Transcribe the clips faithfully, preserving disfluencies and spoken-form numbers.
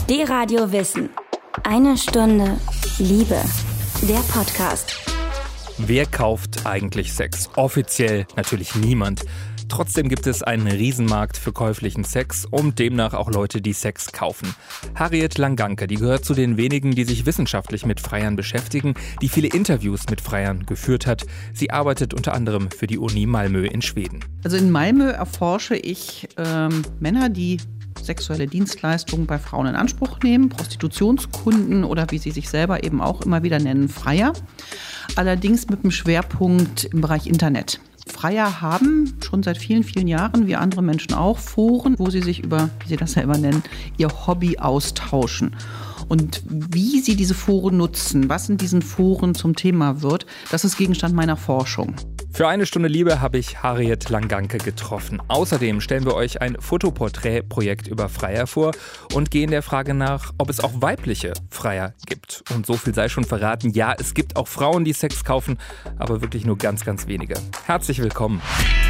D-Radio Wissen. Eine Stunde Liebe. Der Podcast. Wer kauft eigentlich Sex? Offiziell natürlich niemand. Trotzdem gibt es einen Riesenmarkt für käuflichen Sex und demnach auch Leute, die Sex kaufen. Harriet Langanke, die gehört zu den wenigen, die sich wissenschaftlich mit Freiern beschäftigen, die viele Interviews mit Freiern geführt hat. Sie arbeitet unter anderem für die Uni Malmö in Schweden. Also in Malmö erforsche ich ähm, Männer, die sexuelle Dienstleistungen bei Frauen in Anspruch nehmen, Prostitutionskunden oder wie sie sich selber eben auch immer wieder nennen, Freier. Allerdings mit einem Schwerpunkt im Bereich Internet. Freier haben schon seit vielen, vielen Jahren, wie andere Menschen auch, Foren, wo sie sich über, wie sie das ja immer nennen, ihr Hobby austauschen. Und wie sie diese Foren nutzen, was in diesen Foren zum Thema wird, das ist Gegenstand meiner Forschung. Für eine Stunde Liebe habe ich Harriet Langanke getroffen. Außerdem stellen wir euch ein Fotoporträtprojekt über Freier vor und gehen der Frage nach, ob es auch weibliche Freier gibt. Und so viel sei schon verraten, ja, es gibt auch Frauen, die Sex kaufen, aber wirklich nur ganz, ganz wenige. Herzlich willkommen.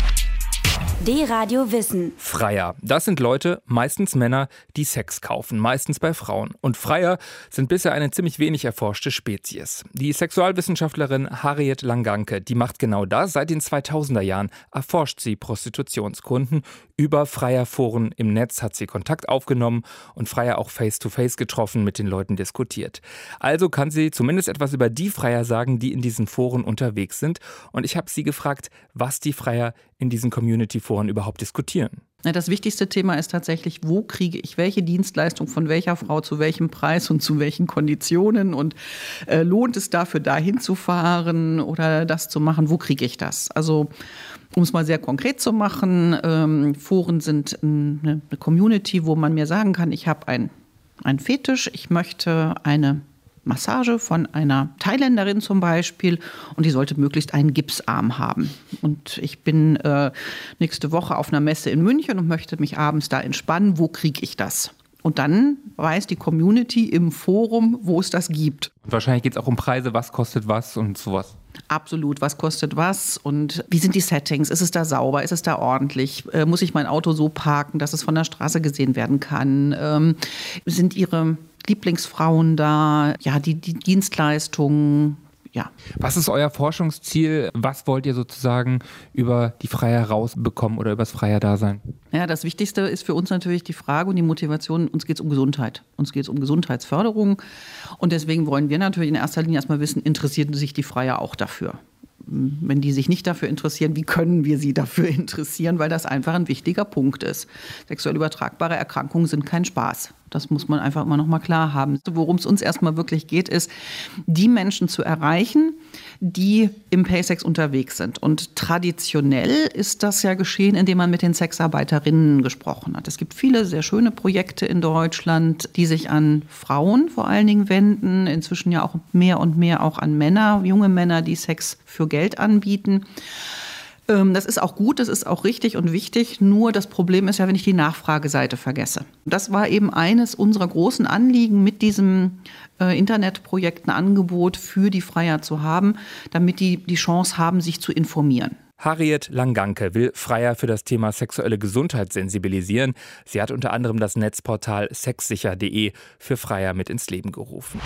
D-Radio Wissen. Freier, das sind Leute, meistens Männer, die Sex kaufen, meistens bei Frauen. Und Freier sind bisher eine ziemlich wenig erforschte Spezies. Die Sexualwissenschaftlerin Harriet Langanke, die macht genau das. Seit den zweitausender Jahren erforscht sie Prostitutionskunden. Über Freierforen im Netz hat sie Kontakt aufgenommen und Freier auch face-to-face getroffen, mit den Leuten diskutiert. Also kann sie zumindest etwas über die Freier sagen, die in diesen Foren unterwegs sind. Und ich habe sie gefragt, was die Freier in diesen Community-Foren überhaupt diskutieren. Das wichtigste Thema ist tatsächlich, wo kriege ich welche Dienstleistung von welcher Frau zu welchem Preis und zu welchen Konditionen und äh, lohnt es dafür, da hinzufahren oder das zu machen, wo kriege ich das? Also um es mal sehr konkret zu machen, ähm, Foren sind eine, eine Community, wo man mir sagen kann, ich habe ein, einen Fetisch, ich möchte eine Massage von einer Thailänderin zum Beispiel und die sollte möglichst einen Gipsarm haben. Und ich bin äh, nächste Woche auf einer Messe in München und möchte mich abends da entspannen. Wo kriege ich das? Und dann weiß die Community im Forum, wo es das gibt. Und wahrscheinlich geht es auch um Preise, was kostet was und sowas. Absolut, was kostet was und wie sind die Settings? Ist es da sauber? Ist es da ordentlich? Äh, muss ich mein Auto so parken, dass es von der Straße gesehen werden kann? Ähm, sind Ihre Lieblingsfrauen da? Ja, die, die Dienstleistungen, ja. Was ist euer Forschungsziel? Was wollt ihr sozusagen über die Freier rausbekommen oder über das Freier-Dasein? Ja, das Wichtigste ist für uns natürlich die Frage und die Motivation, uns geht es um Gesundheit. Uns geht es um Gesundheitsförderung und deswegen wollen wir natürlich in erster Linie erstmal wissen, interessieren sich die Freier auch dafür? Wenn die sich nicht dafür interessieren, wie können wir sie dafür interessieren, weil das einfach ein wichtiger Punkt ist. Sexuell übertragbare Erkrankungen sind kein Spaß. Das muss man einfach immer noch mal klar haben. Worum es uns erstmal wirklich geht, ist, die Menschen zu erreichen, die im Paysex unterwegs sind. Und traditionell ist das ja geschehen, indem man mit den Sexarbeiterinnen gesprochen hat. Es gibt viele sehr schöne Projekte in Deutschland, die sich an Frauen vor allen Dingen wenden. Inzwischen ja auch mehr und mehr auch an Männer, junge Männer, die Sex für Geld anbieten. Das ist auch gut, das ist auch richtig und wichtig. Nur das Problem ist ja, wenn ich die Nachfrageseite vergesse. Das war eben eines unserer großen Anliegen, mit diesem äh, Internetprojekt ein Angebot für die Freier zu haben, damit die die Chance haben, sich zu informieren. Harriet Langanke will Freier für das Thema sexuelle Gesundheit sensibilisieren. Sie hat unter anderem das Netzportal sexsicher punkt de für Freier mit ins Leben gerufen.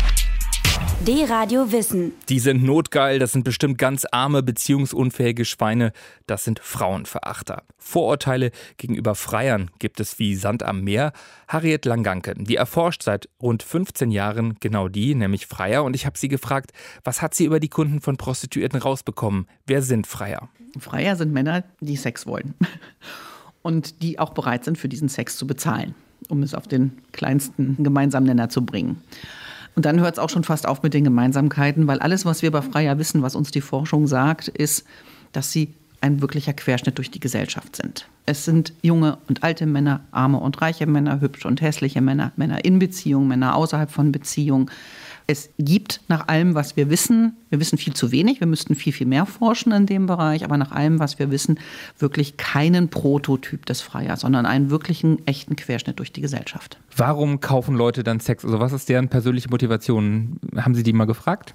D-Radio Wissen. Die sind notgeil, das sind bestimmt ganz arme, beziehungsunfähige Schweine. Das sind Frauenverachter. Vorurteile gegenüber Freiern gibt es wie Sand am Meer. Harriet Langanke, die erforscht seit rund fünfzehn Jahren genau die, nämlich Freier. Und ich habe sie gefragt, was hat sie über die Kunden von Prostituierten rausbekommen? Wer sind Freier? Freier sind Männer, die Sex wollen. Und die auch bereit sind, für diesen Sex zu bezahlen, um es auf den kleinsten gemeinsamen Nenner zu bringen. Und dann hört es auch schon fast auf mit den Gemeinsamkeiten, weil alles, was wir bei Freier wissen, was uns die Forschung sagt, ist, dass sie ein wirklicher Querschnitt durch die Gesellschaft sind. Es sind junge und alte Männer, arme und reiche Männer, hübsche und hässliche Männer, Männer in Beziehung, Männer außerhalb von Beziehung. Es gibt nach allem, was wir wissen, wir wissen viel zu wenig, wir müssten viel, viel mehr forschen in dem Bereich, aber nach allem, was wir wissen, wirklich keinen Prototyp des Freiers, sondern einen wirklichen, echten Querschnitt durch die Gesellschaft. Warum kaufen Leute dann Sex? Also was ist deren persönliche Motivation? Haben Sie die mal gefragt?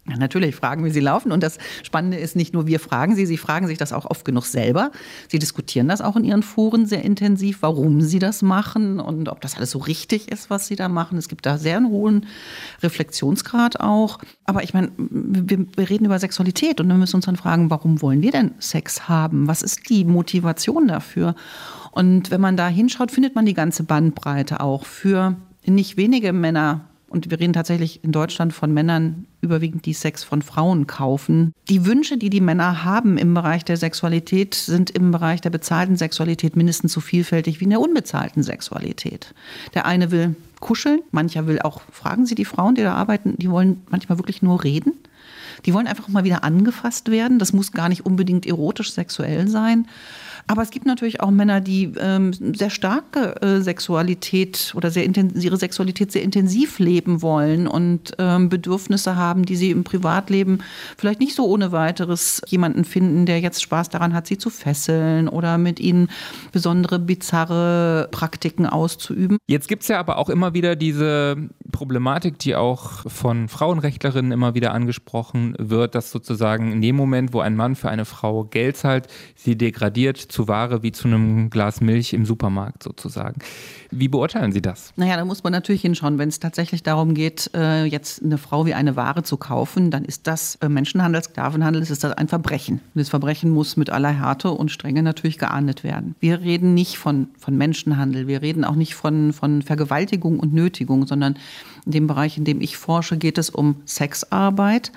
Ja, natürlich fragen, wie sie laufen. Und das Spannende ist, nicht nur wir fragen sie, sie fragen sich das auch oft genug selber. Sie diskutieren das auch in ihren Foren sehr intensiv, warum sie das machen und ob das alles so richtig ist, was sie da machen. Es gibt da sehr einen hohen Reflexionsgrad auch. Aber ich meine, wir, wir reden über Sexualität und wir müssen uns dann fragen, warum wollen wir denn Sex haben? Was ist die Motivation dafür? Und wenn man da hinschaut, findet man die ganze Bandbreite auch für nicht wenige Männer. Und wir reden tatsächlich in Deutschland von Männern überwiegend, die Sex von Frauen kaufen. Die Wünsche, die die Männer haben im Bereich der Sexualität, sind im Bereich der bezahlten Sexualität mindestens so vielfältig wie in der unbezahlten Sexualität. Der eine will kuscheln, mancher will auch, fragen Sie die Frauen, die da arbeiten, die wollen manchmal wirklich nur reden. Die wollen einfach mal wieder angefasst werden. Das muss gar nicht unbedingt erotisch sexuell sein. Aber es gibt natürlich auch Männer, die ähm, sehr starke äh, Sexualität oder sehr intensiv, ihre Sexualität sehr intensiv leben wollen und ähm, Bedürfnisse haben, die sie im Privatleben vielleicht nicht so ohne weiteres jemanden finden, der jetzt Spaß daran hat, sie zu fesseln oder mit ihnen besondere, bizarre Praktiken auszuüben. Jetzt gibt es ja aber auch immer wieder diese Problematik, die auch von Frauenrechtlerinnen immer wieder angesprochen wird, dass sozusagen in dem Moment, wo ein Mann für eine Frau Geld zahlt, sie degradiert zu Ware wie zu einem Glas Milch im Supermarkt sozusagen. Wie beurteilen Sie das? Naja, da muss man natürlich hinschauen. Wenn es tatsächlich darum geht, jetzt eine Frau wie eine Ware zu kaufen, dann ist das Menschenhandel, Sklavenhandel, ist das ein Verbrechen. Und das Verbrechen muss mit aller Härte und Strenge natürlich geahndet werden. Wir reden nicht von, von Menschenhandel, wir reden auch nicht von, von Vergewaltigung und Nötigung, sondern in dem Bereich, in dem ich forsche, geht es um Sexarbeit.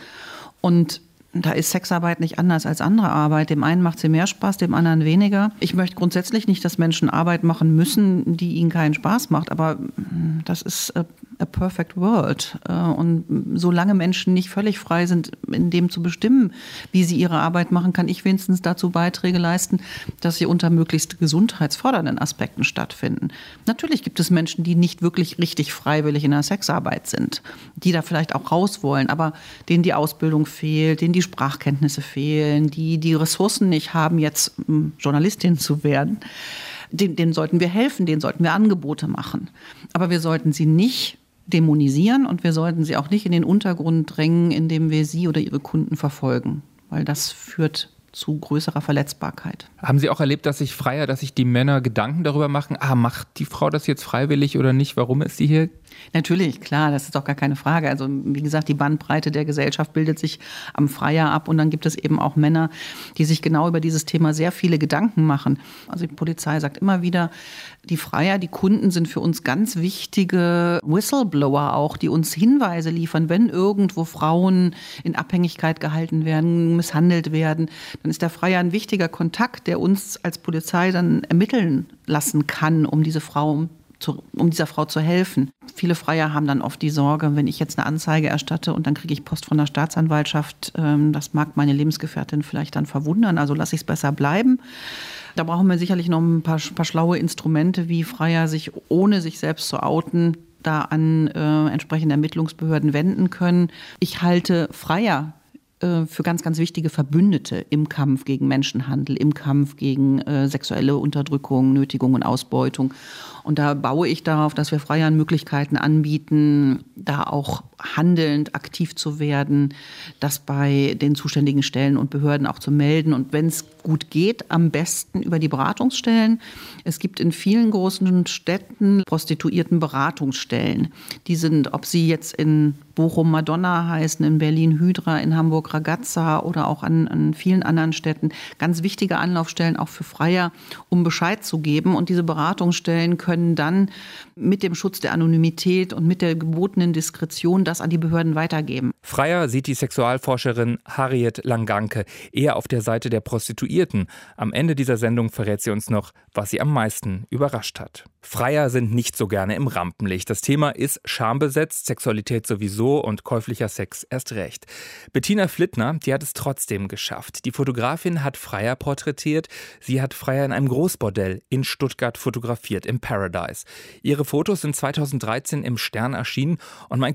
Und da ist Sexarbeit nicht anders als andere Arbeit. Dem einen macht sie mehr Spaß, dem anderen weniger. Ich möchte grundsätzlich nicht, dass Menschen Arbeit machen müssen, die ihnen keinen Spaß macht. Aber das ist a, a perfect world. Und solange Menschen nicht völlig frei sind, in dem zu bestimmen, wie sie ihre Arbeit machen, kann ich wenigstens dazu Beiträge leisten, dass sie unter möglichst gesundheitsfördernden Aspekten stattfinden. Natürlich gibt es Menschen, die nicht wirklich richtig freiwillig in der Sexarbeit sind, die da vielleicht auch raus wollen, aber denen die Ausbildung fehlt, denen die Sprachkenntnisse fehlen, die die Ressourcen nicht haben, jetzt Journalistin zu werden. Den, denen sollten wir helfen, denen sollten wir Angebote machen. Aber wir sollten sie nicht dämonisieren und wir sollten sie auch nicht in den Untergrund drängen, indem wir sie oder ihre Kunden verfolgen, weil das führt zu größerer Verletzbarkeit. Haben Sie auch erlebt, dass sich Freier, dass sich die Männer Gedanken darüber machen, ah, macht die Frau das jetzt freiwillig oder nicht? Warum ist sie hier? Natürlich, klar, das ist doch gar keine Frage. Also wie gesagt, die Bandbreite der Gesellschaft bildet sich am Freier ab und dann gibt es eben auch Männer, die sich genau über dieses Thema sehr viele Gedanken machen. Also die Polizei sagt immer wieder, die Freier, die Kunden sind für uns ganz wichtige Whistleblower auch, die uns Hinweise liefern, wenn irgendwo Frauen in Abhängigkeit gehalten werden, misshandelt werden, dann ist der Freier ein wichtiger Kontakt, der uns als Polizei dann ermitteln lassen kann, um diese Frau Zu, um dieser Frau zu helfen. Viele Freier haben dann oft die Sorge, wenn ich jetzt eine Anzeige erstatte und dann kriege ich Post von der Staatsanwaltschaft, ähm, das mag meine Lebensgefährtin vielleicht dann verwundern, also lasse ich es besser bleiben. Da brauchen wir sicherlich noch ein paar, paar schlaue Instrumente, wie Freier sich, ohne sich selbst zu outen, da an äh, entsprechende Ermittlungsbehörden wenden können. Ich halte Freier für ganz, ganz wichtige Verbündete im Kampf gegen Menschenhandel, im Kampf gegen äh, sexuelle Unterdrückung, Nötigung und Ausbeutung. Und da baue ich darauf, dass wir Freiern Möglichkeiten anbieten, da auch handelnd aktiv zu werden, das bei den zuständigen Stellen und Behörden auch zu melden. Und wenn es gut geht, am besten über die Beratungsstellen. Es gibt in vielen großen Städten Prostituiertenberatungsstellen. Die sind, ob sie jetzt in Bochum Madonna heißen, in Berlin Hydra, in Hamburg Ragazza oder auch an, an vielen anderen Städten, ganz wichtige Anlaufstellen auch für Freier, um Bescheid zu geben. Und diese Beratungsstellen können dann mit dem Schutz der Anonymität und mit der gebotenen Diskretion das an die Behörden weitergeben. Freier sieht die Sexualforscherin Harriet Langanke eher auf der Seite der Prostituierten. Am Ende dieser Sendung verrät sie uns noch, was sie am meisten überrascht hat. Freier sind nicht so gerne im Rampenlicht. Das Thema ist schambesetzt, Sexualität sowieso und käuflicher Sex erst recht. Bettina Flittner, die hat es trotzdem geschafft. Die Fotografin hat Freier porträtiert. Sie hat Freier in einem Großbordell in Stuttgart fotografiert, im Paradise. Ihre Fotos sind zweitausenddreizehn im Stern erschienen und mein Kollege Manuel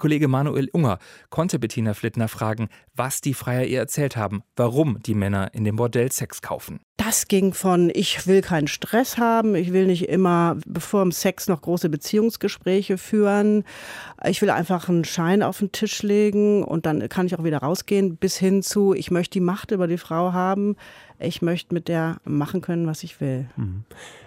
Manuel Unger konnte Bettina Flittner fragen, was die Freier ihr erzählt haben, warum die Männer in dem Bordell Sex kaufen. Das ging von, ich will keinen Stress haben, ich will nicht immer bevor dem Sex noch große Beziehungsgespräche führen, ich will einfach einen Schein auf den Tisch legen und dann kann ich auch wieder rausgehen, bis hin zu, ich möchte die Macht über die Frau haben, ich möchte mit der machen können, was ich will. Mhm.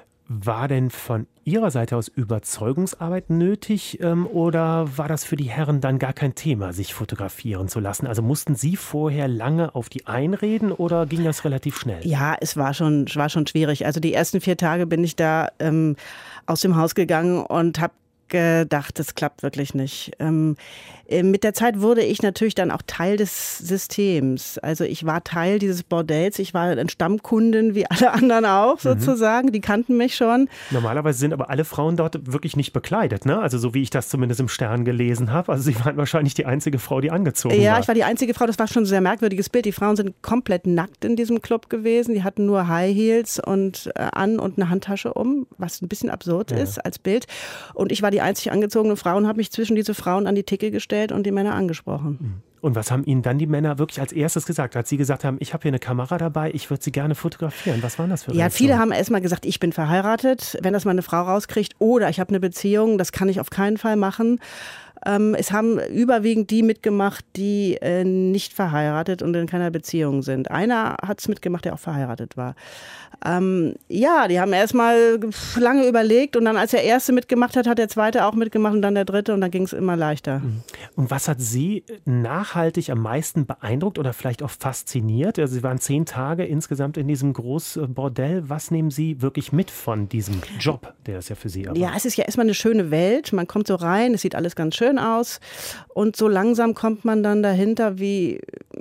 War denn von Ihrer Seite aus Überzeugungsarbeit nötig ähm, oder war das für die Herren dann gar kein Thema, sich fotografieren zu lassen? Also mussten Sie vorher lange auf die einreden oder ging das relativ schnell? Ja, es war schon, war schon schwierig. Also die ersten vier Tage bin ich da ähm, aus dem Haus gegangen und habe gedacht, das klappt wirklich nicht. Ähm, mit der Zeit wurde ich natürlich dann auch Teil des Systems. Also ich war Teil dieses Bordells, ich war ein Stammkundin wie alle anderen auch sozusagen, mhm. Die kannten mich schon. Normalerweise sind aber alle Frauen dort wirklich nicht bekleidet, ne? Also so wie ich das zumindest im Stern gelesen habe. Also Sie waren wahrscheinlich die einzige Frau, die angezogen ja, war. Ja, ich war die einzige Frau, das war schon ein sehr merkwürdiges Bild. Die Frauen sind komplett nackt in diesem Club gewesen, die hatten nur High Heels und, äh, an und eine Handtasche um, was ein bisschen absurd ja. ist als Bild. Und ich war die einzig angezogene Frau und habe mich zwischen diese Frauen an die Theke gestellt und die Männer angesprochen. Und was haben Ihnen dann die Männer wirklich als erstes gesagt, als Sie gesagt haben, ich habe hier eine Kamera dabei, ich würde Sie gerne fotografieren? Was waren das für Reaktionen? Ja, viele haben erst mal gesagt, ich bin verheiratet, wenn das meine Frau rauskriegt, oder ich habe eine Beziehung, das kann ich auf keinen Fall machen. Ähm, es haben überwiegend die mitgemacht, die äh, nicht verheiratet und in keiner Beziehung sind. Einer hat es mitgemacht, der auch verheiratet war. Ähm, ja, die haben erst mal lange überlegt und dann, als der Erste mitgemacht hat, hat der Zweite auch mitgemacht und dann der Dritte und dann ging es immer leichter. Und was hat Sie nachhaltig am meisten beeindruckt oder vielleicht auch fasziniert? Also Sie waren zehn Tage insgesamt in diesem Großbordell. Was nehmen Sie wirklich mit von diesem Job, der es ja für Sie aber? Ja, es ist ja erstmal eine schöne Welt. Man kommt so rein, es sieht alles ganz schön aus und so langsam kommt man dann dahinter, wie,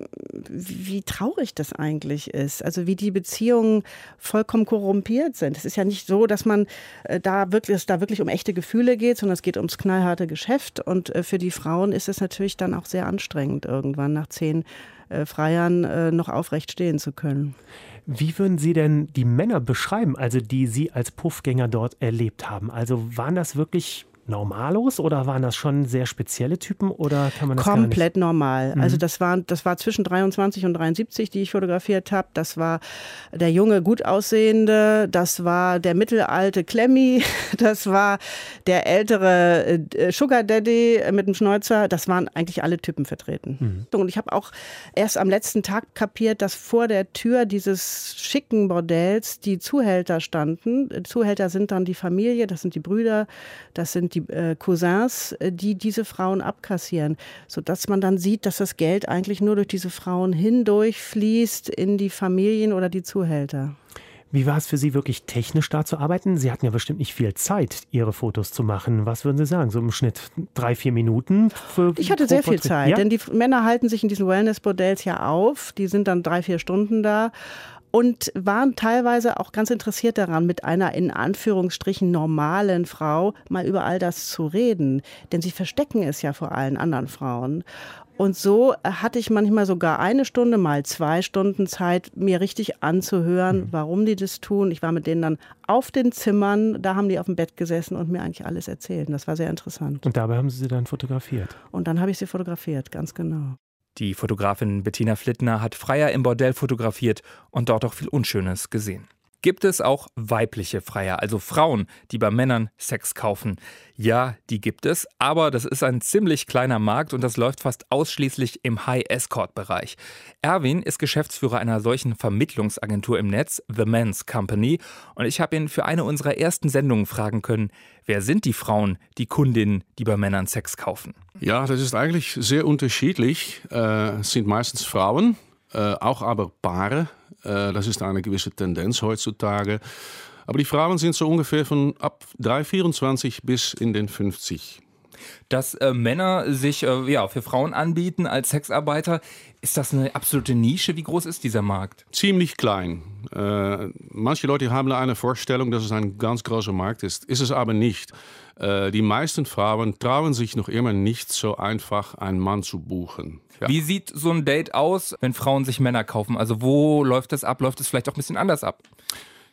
wie traurig das eigentlich ist. Also wie die Beziehungen vollkommen korrumpiert sind. Es ist ja nicht so, dass man äh, da wirklich, es da wirklich um echte Gefühle geht, sondern es geht ums knallharte Geschäft. Und äh, für die Frauen ist es natürlich dann auch sehr anstrengend, irgendwann nach zehn äh, Freiern äh, noch aufrecht stehen zu können. Wie würden Sie denn die Männer beschreiben, also die Sie als Puffgänger dort erlebt haben? Also waren das wirklich Normalos oder waren das schon sehr spezielle Typen oder kann man das Komplett gar nicht? normal. Mhm. Also das war, das war zwischen dreiundzwanzig und dreiundsiebzig, die ich fotografiert habe. Das war der junge, gut aussehende, das war der mittelalte Klemmi, das war der ältere äh, Sugar Daddy mit dem Schnäuzer. Das waren eigentlich alle Typen vertreten. Mhm. Und ich habe auch erst am letzten Tag kapiert, dass vor der Tür dieses schicken Bordells die Zuhälter standen. Zuhälter sind dann die Familie, das sind die Brüder, das sind die äh, Cousins, die diese Frauen abkassieren, sodass man dann sieht, dass das Geld eigentlich nur durch diese Frauen hindurch fließt in die Familien oder die Zuhälter. Wie war es für Sie wirklich technisch da zu arbeiten? Sie hatten ja bestimmt nicht viel Zeit, Ihre Fotos zu machen. Was würden Sie sagen? So im Schnitt drei, vier Minuten? Für ich hatte sehr viel Zeit, ja? denn die Männer halten sich in diesen Wellness-Bordells ja auf. Die sind dann drei, vier Stunden da. Und waren teilweise auch ganz interessiert daran, mit einer in Anführungsstrichen normalen Frau mal über all das zu reden. Denn sie verstecken es ja vor allen anderen Frauen. Und so hatte ich manchmal sogar eine Stunde, mal zwei Stunden Zeit, mir richtig anzuhören, warum die das tun. Ich war mit denen dann auf den Zimmern, da haben die auf dem Bett gesessen und mir eigentlich alles erzählt. Und das war sehr interessant. Und dabei haben Sie sie dann fotografiert? Und dann habe ich sie fotografiert, ganz genau. Die Fotografin Bettina Flittner hat Freier im Bordell fotografiert und dort auch viel Unschönes gesehen. Gibt es auch weibliche Freier, also Frauen, die bei Männern Sex kaufen? Ja, die gibt es, aber das ist ein ziemlich kleiner Markt und das läuft fast ausschließlich im High-Escort-Bereich. Erwin ist Geschäftsführer einer solchen Vermittlungsagentur im Netz, The Men's Company, und ich habe ihn für eine unserer ersten Sendungen fragen können, wer sind die Frauen, die Kundinnen, die bei Männern Sex kaufen? Ja, das ist eigentlich sehr unterschiedlich. Äh, es sind meistens Frauen, äh, auch aber Paare. Äh, das ist eine gewisse Tendenz heutzutage. Aber die Frauen sind so ungefähr von ab drei vierundzwanzig bis in den fünfzig. Dass äh, Männer sich äh, ja, für Frauen anbieten als Sexarbeiter, ist das eine absolute Nische? Wie groß ist dieser Markt? Ziemlich klein. Äh, manche Leute haben eine Vorstellung, dass es ein ganz großer Markt ist. Ist es aber nicht. Äh, die meisten Frauen trauen sich noch immer nicht so einfach, einen Mann zu buchen. Ja. Wie sieht so ein Date aus, wenn Frauen sich Männer kaufen? Also wo läuft das ab? Läuft es vielleicht auch ein bisschen anders ab?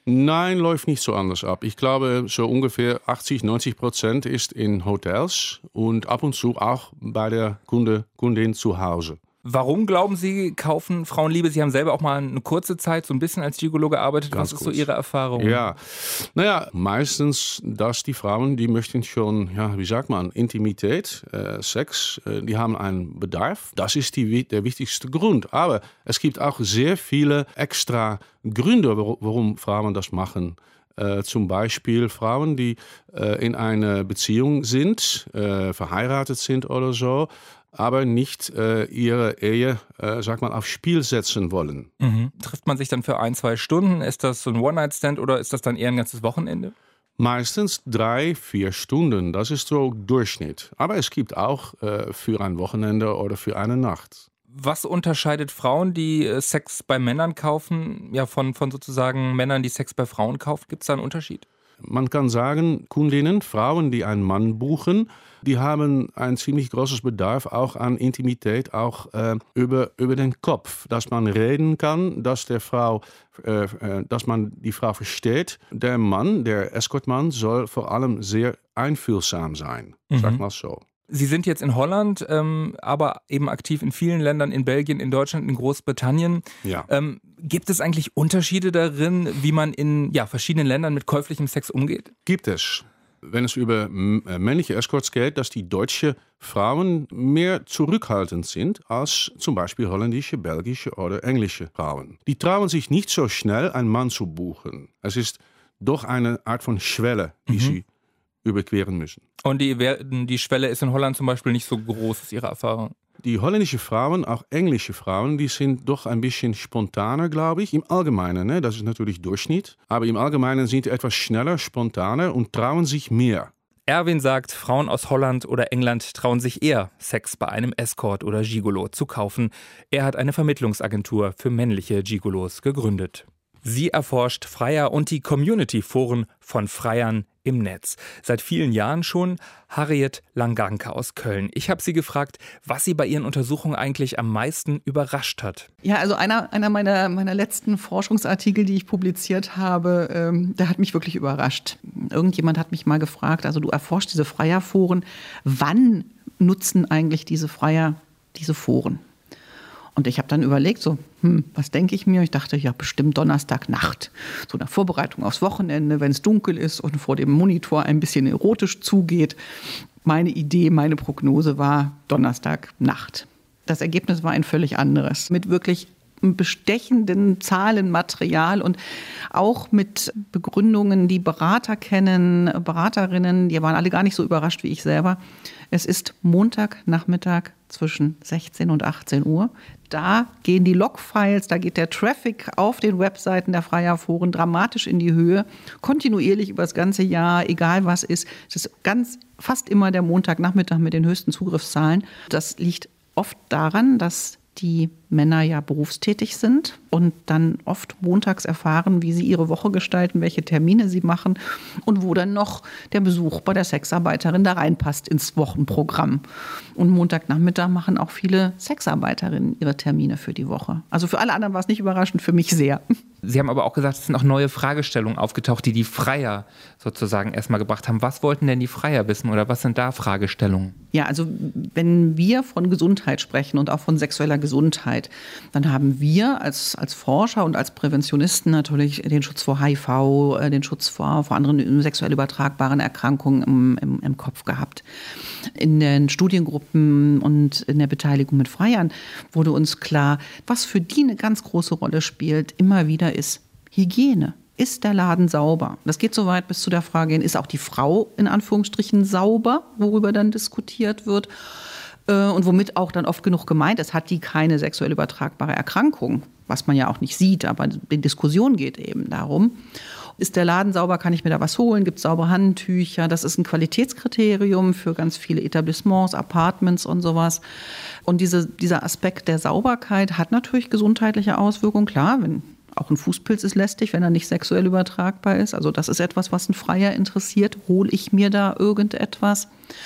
Nein, läuft nicht so anders ab. Ich glaube, so ungefähr achtzig, neunzig Prozent ist in Hotels und ab und zu auch bei der Kunde, Kundin zu Hause. Warum, glauben Sie, kaufen Frauen Liebe? Sie haben selber auch mal eine kurze Zeit so ein bisschen als Gigolo gearbeitet. Ganz Was ist kurz. so Ihre Erfahrung? Ja, naja, meistens, dass die Frauen, die möchten schon, ja, wie sagt man, Intimität, äh, Sex, äh, die haben einen Bedarf. Das ist die, der wichtigste Grund. Aber es gibt auch sehr viele extra Gründe, warum Frauen das machen. Äh, zum Beispiel Frauen, die äh, in einer Beziehung sind, äh, verheiratet sind oder so, aber nicht äh, ihre Ehe, äh, sag mal, aufs Spiel setzen wollen. Mhm. Trifft man sich dann für ein, zwei Stunden? Ist das so ein One-Night-Stand oder ist das dann eher ein ganzes Wochenende? Meistens drei, vier Stunden, das ist so Durchschnitt. Aber es gibt auch äh, für ein Wochenende oder für eine Nacht. Was unterscheidet Frauen, die äh, Sex bei Männern kaufen, ja, von, von sozusagen Männern, die Sex bei Frauen kaufen? Gibt es da einen Unterschied? Man kann sagen, Kundinnen, Frauen, die einen Mann buchen, die haben ein ziemlich großes Bedarf auch an Intimität, auch äh, über, über den Kopf, dass man reden kann, dass der Frau, äh, äh, dass man die Frau versteht. Der Mann, der Escortmann, soll vor allem sehr einfühlsam sein, Mhm. sag mal so. Sie sind jetzt in Holland, ähm, aber eben aktiv in vielen Ländern, in Belgien, in Deutschland, in Großbritannien. Ja. Ähm, gibt es eigentlich Unterschiede darin, wie man in ja, verschiedenen Ländern mit käuflichem Sex umgeht? Gibt es. Wenn es über männliche Escorts geht, dass die deutschen Frauen mehr zurückhaltend sind als zum Beispiel holländische, belgische oder englische Frauen. Die trauen sich nicht so schnell, einen Mann zu buchen. Es ist doch eine Art von Schwelle, die mhm. sie überqueren müssen. Und die, die Schwelle ist in Holland zum Beispiel nicht so groß, ist Ihre Erfahrung? Die holländische Frauen, auch englische Frauen, die sind doch ein bisschen spontaner, glaube ich. Im Allgemeinen, ne? Das ist natürlich Durchschnitt. Aber im Allgemeinen sind die etwas schneller, spontaner und trauen sich mehr. Erwin sagt, Frauen aus Holland oder England trauen sich eher, Sex bei einem Escort oder Gigolo zu kaufen. Er hat eine Vermittlungsagentur für männliche Gigolos gegründet. Sie erforscht Freier und die Community-Foren von Freiern im Netz. Seit vielen Jahren schon Harriet Langanke aus Köln. Ich habe sie gefragt, was sie bei ihren Untersuchungen eigentlich am meisten überrascht hat. Ja, also einer, einer meiner, meiner letzten Forschungsartikel, die ich publiziert habe, ähm, der hat mich wirklich überrascht. Irgendjemand hat mich mal gefragt, also du erforscht diese Freierforen, wann nutzen eigentlich diese Freier diese Foren? Und ich habe dann überlegt, so, hm, was denke ich mir? Ich dachte, ja, bestimmt Donnerstagnacht. So eine Vorbereitung aufs Wochenende, wenn es dunkel ist und vor dem Monitor ein bisschen erotisch zugeht. Meine Idee, meine Prognose war Donnerstagnacht. Das Ergebnis war ein völlig anderes. Mit wirklich bestechenden Zahlenmaterial und auch mit Begründungen, die Berater kennen, Beraterinnen, die waren alle gar nicht so überrascht wie ich selber. Es ist Montagnachmittag zwischen sechzehn und achtzehn Uhr. Da gehen die Logfiles, da geht der Traffic auf den Webseiten der Freierforen dramatisch in die Höhe, kontinuierlich über das ganze Jahr, egal was ist. Es ist ganz fast immer der Montagnachmittag mit den höchsten Zugriffszahlen. Das liegt oft daran, dass die Männer ja berufstätig sind und dann oft montags erfahren, wie sie ihre Woche gestalten, welche Termine sie machen und wo dann noch der Besuch bei der Sexarbeiterin da reinpasst ins Wochenprogramm. Und Montagnachmittag machen auch viele Sexarbeiterinnen ihre Termine für die Woche. Also für alle anderen war es nicht überraschend, für mich sehr. Sie haben aber auch gesagt, es sind auch neue Fragestellungen aufgetaucht, die die Freier sozusagen erstmal gebracht haben. Was wollten denn die Freier wissen oder was sind da Fragestellungen? Ja, also wenn wir von Gesundheit sprechen und auch von sexueller Gesundheit, dann haben wir als, als Forscher und als Präventionisten natürlich den Schutz vor H I V, den Schutz vor, vor anderen sexuell übertragbaren Erkrankungen im, im, im Kopf gehabt. In den Studiengruppen und in der Beteiligung mit Freiern wurde uns klar, was für die eine ganz große Rolle spielt, immer wieder ist Hygiene. Ist der Laden sauber? Das geht so weit bis zu der Frage hin, ist auch die Frau in Anführungsstrichen sauber, worüber dann diskutiert wird äh, und womit auch dann oft genug gemeint ist, hat die keine sexuell übertragbare Erkrankung, was man ja auch nicht sieht, aber die Diskussion geht eben darum. Ist der Laden sauber, kann ich mir da was holen? Gibt es saubere Handtücher? Das ist ein Qualitätskriterium für ganz viele Etablissements, Apartments und sowas. Und diese, dieser Aspekt der Sauberkeit hat natürlich gesundheitliche Auswirkungen, klar, wenn auch ein Fußpilz ist lästig, wenn er nicht sexuell übertragbar ist. Also das ist etwas, was ein Freier interessiert. Hole ich mir da irgendetwas?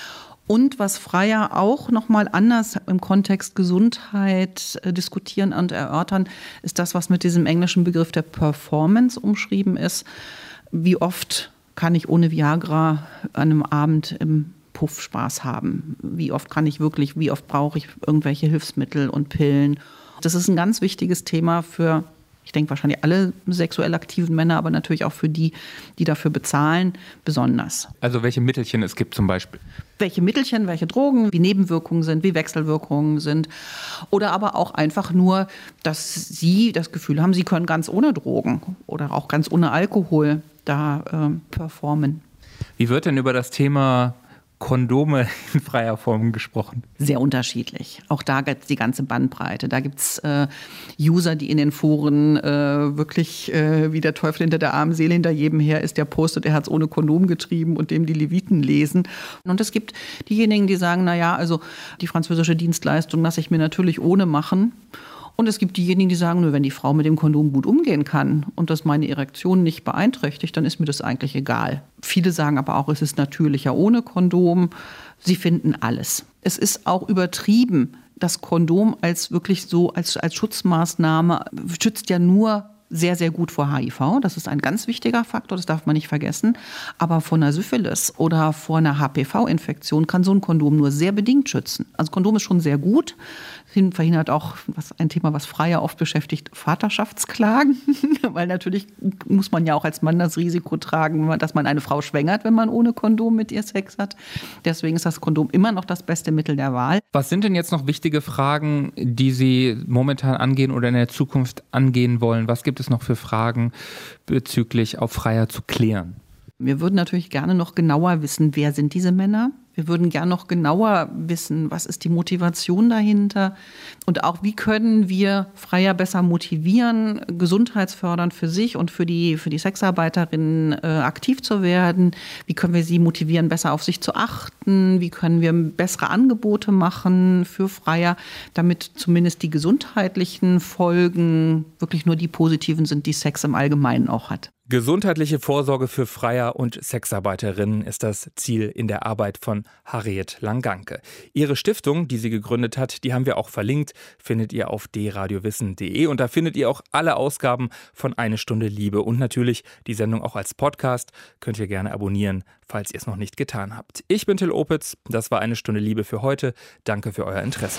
Und was Freier auch nochmal anders im Kontext Gesundheit äh, diskutieren und erörtern, ist das, was mit diesem englischen Begriff der Performance umschrieben ist. Wie oft kann ich ohne Viagra an einem Abend im Puff Spaß haben? Wie oft kann ich wirklich, wie oft brauche ich irgendwelche Hilfsmittel und Pillen? Das ist ein ganz wichtiges Thema für, ich denke wahrscheinlich alle sexuell aktiven Männer, aber natürlich auch für die, die dafür bezahlen, besonders. Also welche Mittelchen es gibt zum Beispiel? Welche Mittelchen, welche Drogen, wie Nebenwirkungen sind, wie Wechselwirkungen sind. Oder aber auch einfach nur, dass sie das Gefühl haben, sie können ganz ohne Drogen oder auch ganz ohne Alkohol da äh, performen. Wie wird denn über das Thema Kondome in freier Form gesprochen? Sehr unterschiedlich. Auch da gibt es die ganze Bandbreite. Da gibt es äh, User, die in den Foren äh, wirklich äh, wie der Teufel hinter der armen Seele hinter jedem her ist, der postet, er hat es ohne Kondom getrieben und dem die Leviten lesen. Und es gibt diejenigen, die sagen, naja, also die französische Dienstleistung lasse ich mir natürlich ohne machen. Und es gibt diejenigen, die sagen, nur wenn die Frau mit dem Kondom gut umgehen kann und das meine Erektion nicht beeinträchtigt, dann ist mir das eigentlich egal. Viele sagen aber auch, es ist natürlicher ohne Kondom. Sie finden alles. Es ist auch übertrieben, das Kondom als wirklich so als, als Schutzmaßnahme schützt ja nur sehr, sehr gut vor H I V. Das ist ein ganz wichtiger Faktor, das darf man nicht vergessen. Aber vor einer Syphilis oder vor einer H P V-Infektion kann so ein Kondom nur sehr bedingt schützen. Also Kondom ist schon sehr gut. Verhindert auch was, ein Thema, was Freier oft beschäftigt, Vaterschaftsklagen. Weil natürlich muss man ja auch als Mann das Risiko tragen, dass man eine Frau schwängert, wenn man ohne Kondom mit ihr Sex hat. Deswegen ist das Kondom immer noch das beste Mittel der Wahl. Was sind denn jetzt noch wichtige Fragen, die Sie momentan angehen oder in der Zukunft angehen wollen? Was gibt es noch für Fragen bezüglich auf Freier zu klären? Wir würden natürlich gerne noch genauer wissen, wer sind diese Männer? Wir würden gerne noch genauer wissen, was ist die Motivation dahinter und auch, wie können wir Freier besser motivieren, gesundheitsfördernd für sich und für die, für die Sexarbeiterinnen äh, aktiv zu werden. Wie können wir sie motivieren, besser auf sich zu achten? Wie können wir bessere Angebote machen für Freier, damit zumindest die gesundheitlichen Folgen wirklich nur die positiven sind, die Sex im Allgemeinen auch hat. Gesundheitliche Vorsorge für Freier und Sexarbeiterinnen ist das Ziel in der Arbeit von Harriet Langanke. Ihre Stiftung, die sie gegründet hat, die haben wir auch verlinkt, findet ihr auf d radio wissen punkt de und da findet ihr auch alle Ausgaben von Eine Stunde Liebe und natürlich die Sendung auch als Podcast. Könnt ihr gerne abonnieren, falls ihr es noch nicht getan habt. Ich bin Till Opitz, das war Eine Stunde Liebe für heute. Danke für euer Interesse.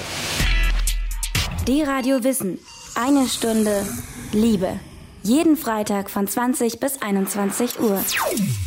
D-Radio Wissen. Eine Stunde Liebe. Jeden Freitag von zwanzig bis einundzwanzig Uhr.